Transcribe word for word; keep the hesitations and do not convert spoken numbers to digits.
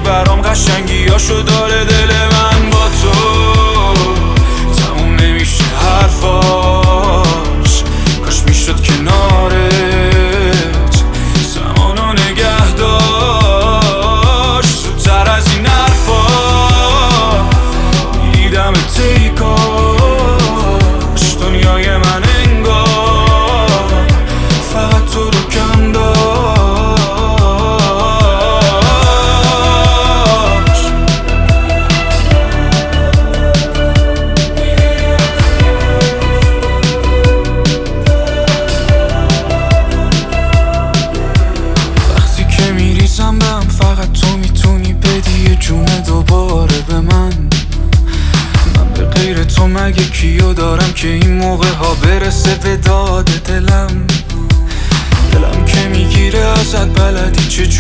برام قشنگیاشو داره دل من. با تو تموم نمیشه حرفاش، کاش میشد کنارت زمانو نگه داشت. زودتر از این حرفا میدیدم تی کاش دنیای من انگار فقط تو رو کم داشت. وقتی که میریزم بهم فقط تو میتونی بدی یه جون دوباره به من. من به غیر تو مگه کیو دارم که این موقع ها برسه به داد دلم. دلم که میگیره ازت بلدی چه